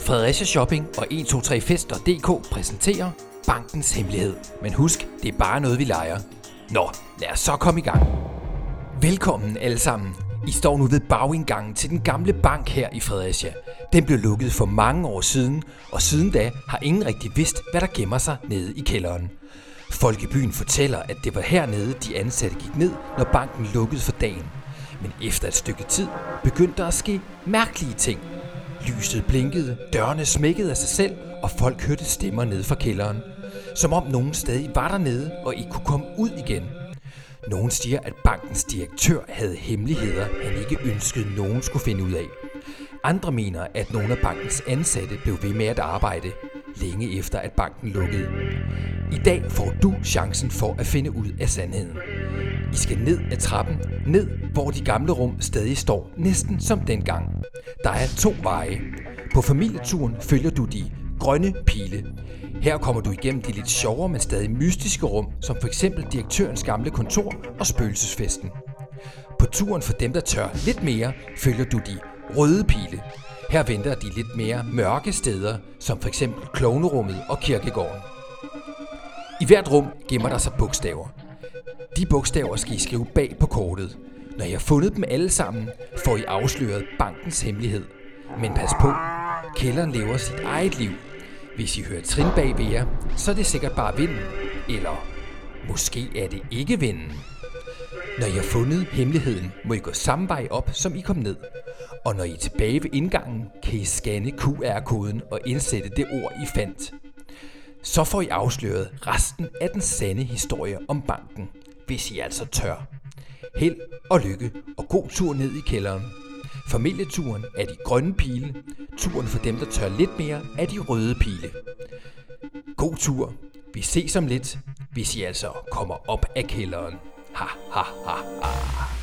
Fredericia Shopping og 123fest.dk præsenterer Bankens Hemmelighed. Men husk, det er bare noget, vi leger. Nå, lad os så komme i gang. Velkommen alle sammen. I står nu ved bagindgangen til den gamle bank her i Fredericia. Den blev lukket for mange år siden, og siden da har ingen rigtig vidst, hvad der gemmer sig nede i kælderen. Folk i byen fortæller, at det var hernede, de ansatte gik ned, når banken lukkede for dagen. Men efter et stykke tid begyndte der at ske mærkelige ting. Lyset blinkede, dørene smækkede af sig selv, og folk hørte stemmer ned fra kælderen. Som om nogen stadig var dernede og ikke kunne komme ud igen. Nogen siger, at bankens direktør havde hemmeligheder, han ikke ønskede, nogen skulle finde ud af. Andre mener, at nogle af bankens ansatte blev ved med at arbejde, længe efter at banken lukkede. I dag får du chancen for at finde ud af sandheden. I skal ned ad trappen, ned hvor de gamle rum stadig står, næsten som dengang. Der er 2 veje. På familieturen følger du de grønne pile. Her kommer du igennem de lidt sjovere, men stadig mystiske rum, som f.eks. direktørens gamle kontor og spøgelsesfesten. På turen for dem, der tør lidt mere, følger du de røde pile. Her venter de lidt mere mørke steder, som f.eks. klovnerummet og kirkegården. I hvert rum gemmer der sig bogstaver. De bogstaver skal I skrive bag på kortet. Når I har fundet dem alle sammen, får I afsløret bankens hemmelighed. Men pas på, kælderen lever sit eget liv. Hvis I hører trin bag ved jer, så er det sikkert bare vinden. Eller måske er det ikke vinden. Når I har fundet hemmeligheden, må I gå samme vej op, som I kom ned. Og når I er tilbage ved indgangen, kan I scanne QR-koden og indsætte det ord, I fandt. Så får I afsløret resten af den sande historie om banken, hvis I altså tør. Held og lykke og god tur ned i kælderen. Familieturen er de grønne pile. Turen for dem, der tør lidt mere, er de røde pile. God tur. Vi ses om lidt, hvis I altså kommer op af kælderen. Ha ha ha ha.